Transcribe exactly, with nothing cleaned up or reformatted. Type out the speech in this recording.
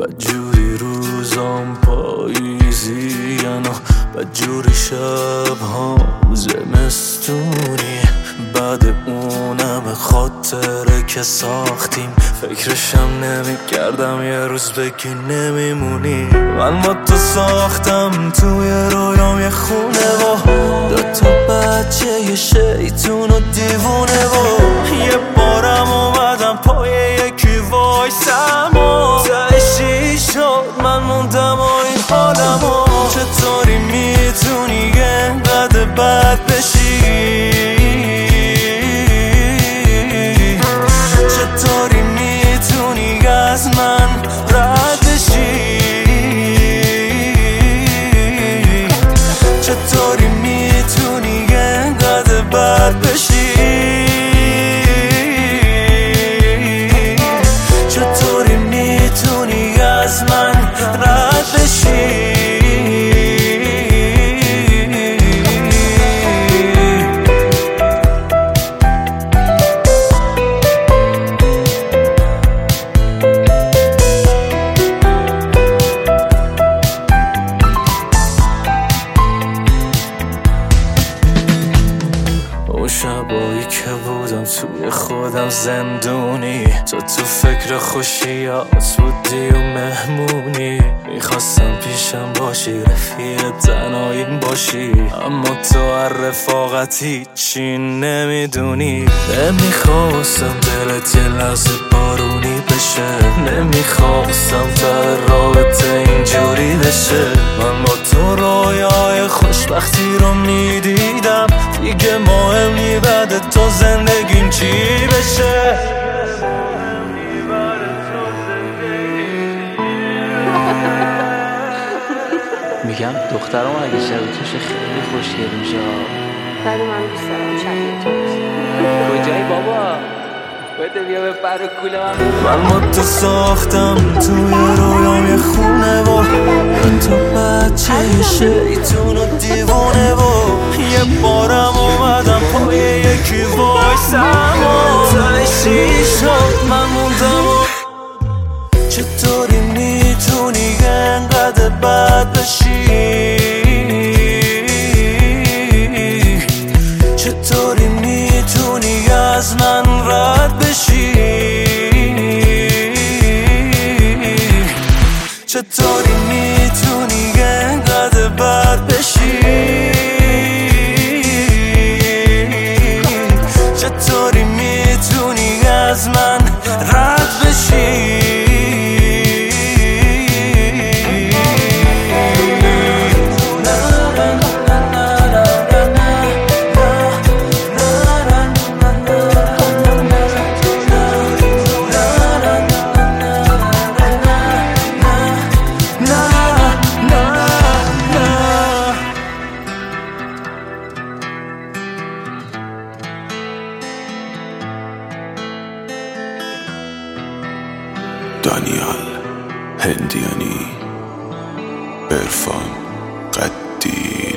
بدجوری روزام پاییزین و بدجوری شبهام زمستونی. بعد اونم خاطره که ساختیم فکرشم نمی کردم یه روز بگی نمیمونی. من با تو ساختم توی رویام یه خونه و دوتا بچه یه شیطون و دیوونه و یه بارم اومدم پای یکی وایسم و تهشی شد من موندم و این حالم و چطوری میتونی انقدر بد بشی؟ چطوری میتونی از من رد بشی؟ چطوری میتونی انقدر بد بشی؟ چطوری میتونی از من رد بشی؟ اون شبایی که بودم توی خودم زندونی، تو تو فکر خوشیات بودی و مهمونی. میخواستم پیشم باشی رفیق تنهاییم باشی، اما تو هر رفاقت هیچی نمیدونی. نمیخواستم دلت یه لحظه بارونی بشه، نمیخواستم تا رابطه اینجوری بشه. من با تو رویای خوشبختی رو میدیدم، دیگه مهم نی بعد تو زندگیم چی بشه. میگم دخترم اگه شبیه توشه خیلی خوشگل میشه. ولی من دوست دارم شبیه تو. کجایی بابا؟ بده بیا به پر کوله من. من با تو ساختم توی رویام یه خونه و تو بچه یه شیطون و دیوونه و یه بارم اومدم پای یکی وایسم و تهشی شد من موندم و چطوری میتونی انقدر بد بشی؟ چطوری میتونی از من رد بشی؟ چطوری میتونی انقدر بد بشی؟ چطوری میتونی از من رد بشی؟ دانیال هندیانی، عرفان قدی.